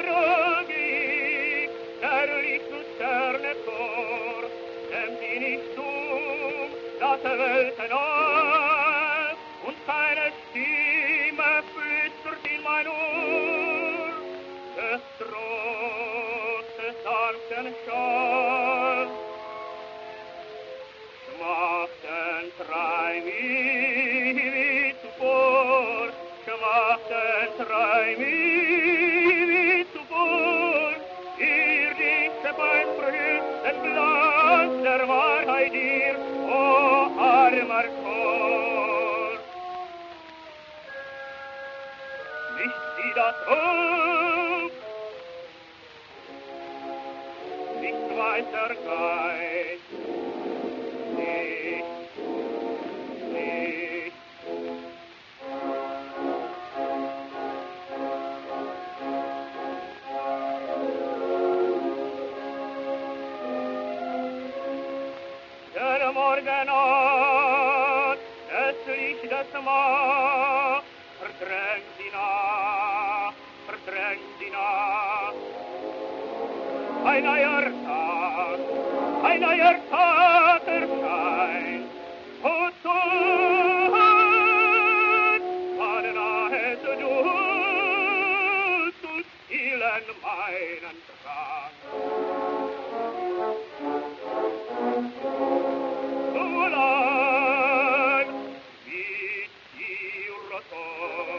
tragik, herrlich zu sterne Chor, dem die nicht stumm, das Welten all, und keine Stimme flüstert in mein Ohr, des Trostes sanften Schall. Schmachten träum ich wie zuvor, schmachten träum ich wie zuvor, irdische Bein den Glanz der Wahrheit dir, o armer Chor. Nicht wie das Hof, nicht weiter Geist, nicht. Der Morgenat, das Licht des Mars, verdrängt die Nacht, verdrängt die Nacht. Ein neuer Tag erscheint, und Tod, wann nahest du zu stillen meinen Trag. So lang, wie die Rotor,